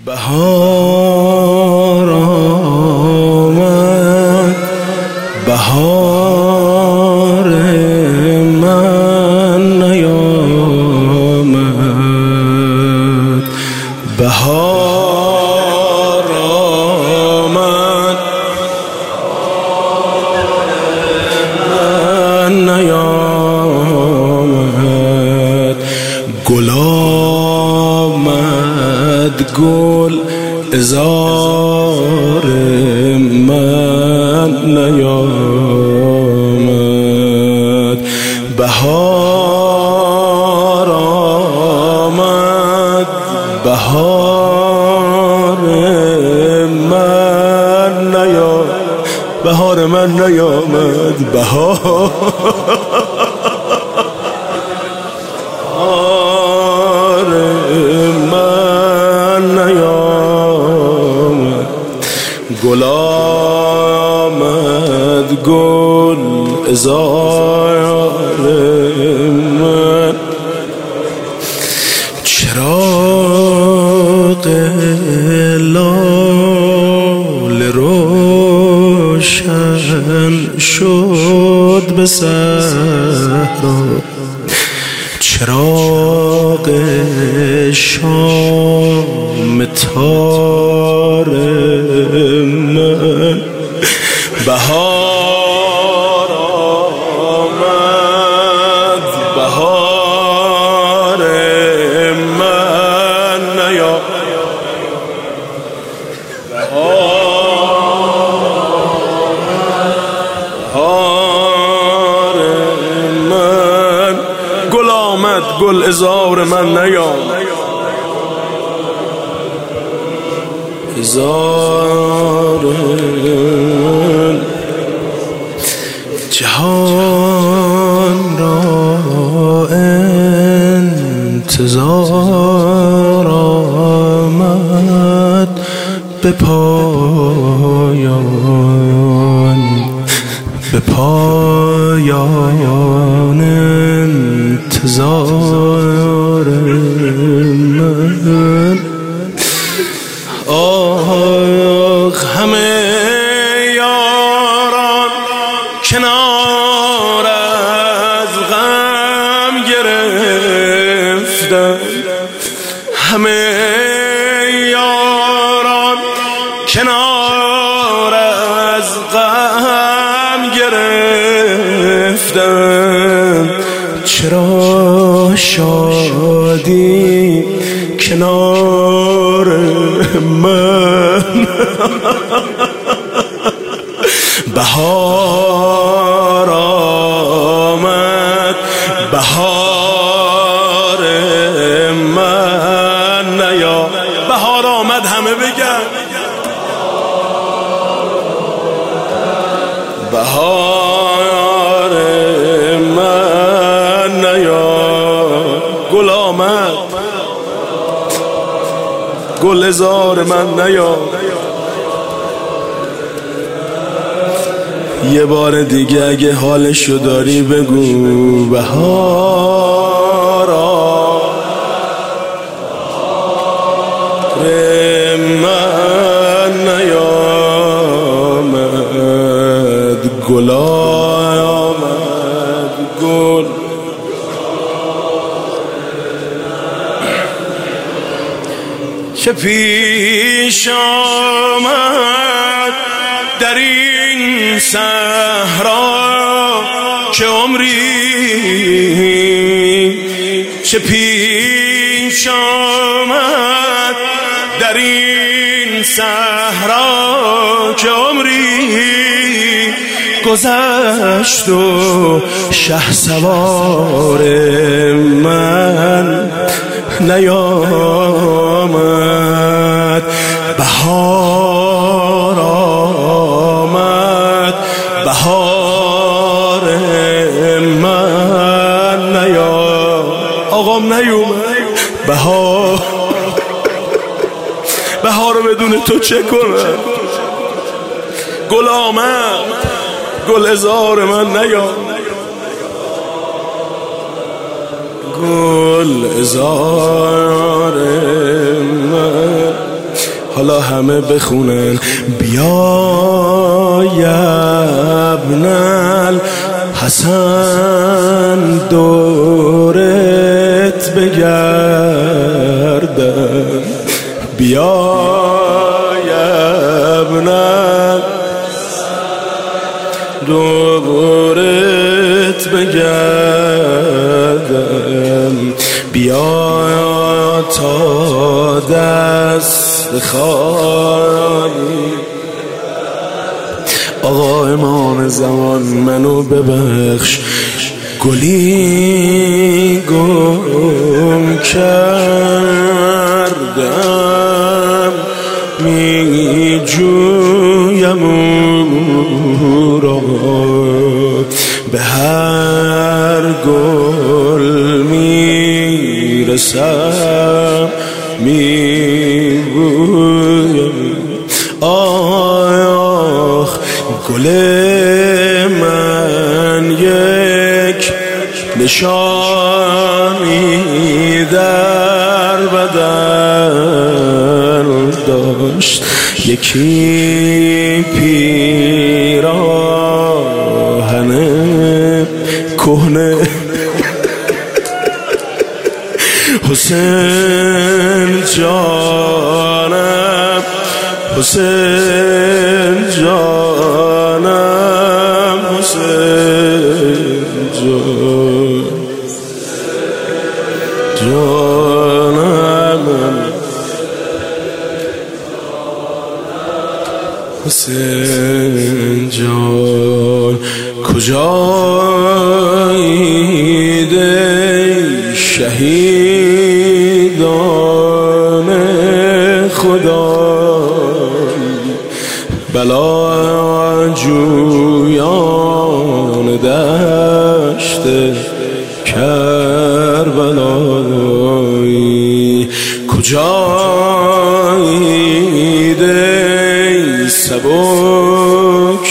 بهار آمد، بهار من نیامد. بهار آمد، من نیامد. گل آمد، گل عذار من نیامد. بهار آمد، بهار من نیامد. بهار من نیامد. بهار گل آمد، گل عذار من. چراغ لاله روشن شد به صحرا. چراغ شام تار من. بهار آمد، بهار من نیامد. بهار من. گل آمد، گل عذار من نیامد. هزار جهان را انتظار آمد به پایان. به پایان انتظار من. آخ همه یاران کنار از غم گرفتن. همه یاران کنار از غم گرفتن. چرا شادی کنار من. بهار آمد، بهار من نیامد. بهار آمد، همه بگن بهار من نیامد. گل آمد، گل عذار من نیامد. یه بار دیگه اگه حالشو داری بگو. بهار من نیامد. گل آمد، گل. چه پیش آمد در این صحرا که عمری. چه پیش آمد در این صحرا که عمری گذشت و شهسوار من نیامد. بهار آمد، بهار من نیامد. آقام نیومد. بهار رو بدون تو چه کنم. گل آمد، گل عذار من نیامد. گل عذار من حالا همه بخونن بیای ابن حسن دورت بگردم بیای ابن دورت بگردم بیا تا دست خالی آقا امام زمان منو ببخش گلی گم کردم می جویم او را به هر گل می رسم می بویم آخ گل من یک نشانی در بدن داشت یکی پیراهن کهنه حسین جانم حسین جانم حسین جانم حسین جان کجایی دی شهیدان خدا بلا جویان دشت کربلایی کجایی دی سبک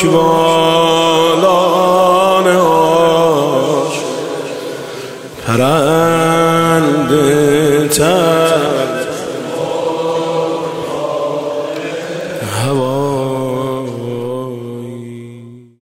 بالان آش پرنده